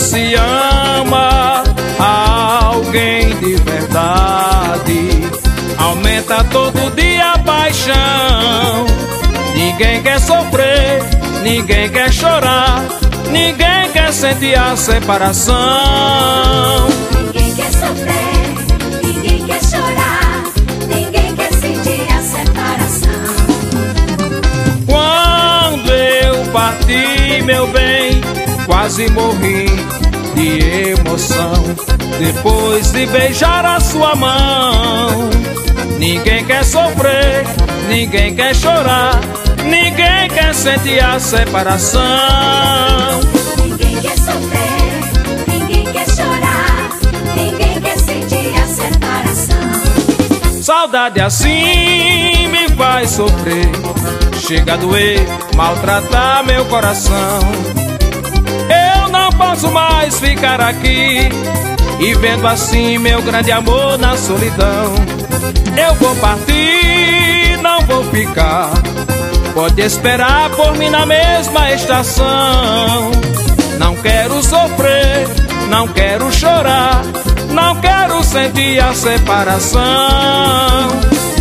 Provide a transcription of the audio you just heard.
se ama alguém de verdade, aumenta todo dia a paixão. Ninguém quer sofrer, ninguém quer chorar, ninguém quer sentir a separação. Ninguém quer sofrer, ninguém quer chorar, ninguém quer sentir a separação. Quando eu parti, meu bem, quase morri de emoção, depois de beijar a sua mão. Ninguém quer sofrer, ninguém quer chorar, ninguém quer sentir a separação. Ninguém quer sofrer, ninguém quer chorar, ninguém quer sentir a separação. Saudade assim me faz sofrer, chega a doer, maltratar meu coração. Eu não posso mais ficar aqui e vendo assim meu grande amor na solidão. Eu vou partir, não vou ficar, pode esperar por mim na mesma estação. Não quero sofrer, não quero chorar, não quero sentir a separação.